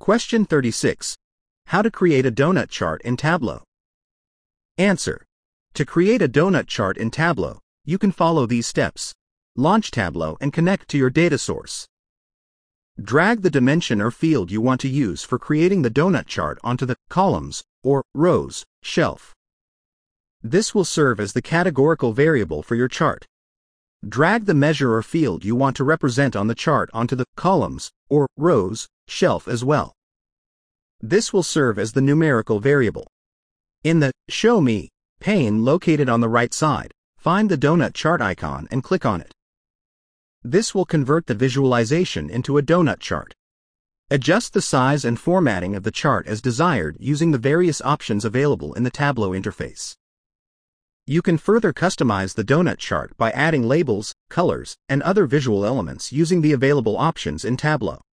Question 36. How to create a donut chart in Tableau. Answer. To create a donut chart in Tableau, you can follow these steps. Launch Tableau and connect to your data source. Drag the dimension or field you want to use for creating the donut chart onto the columns or rows shelf. This will serve as the categorical variable for your chart. Drag the measure or field you want to represent on the chart onto the columns or rows shelf as well. This will serve as the numerical variable. In the Show Me pane located on the right side, find the donut chart icon and click on it. This will convert the visualization into a donut chart. Adjust the size and formatting of the chart as desired using the various options available in the Tableau interface. You can further customize the donut chart by adding labels, colors, and other visual elements using the available options in Tableau.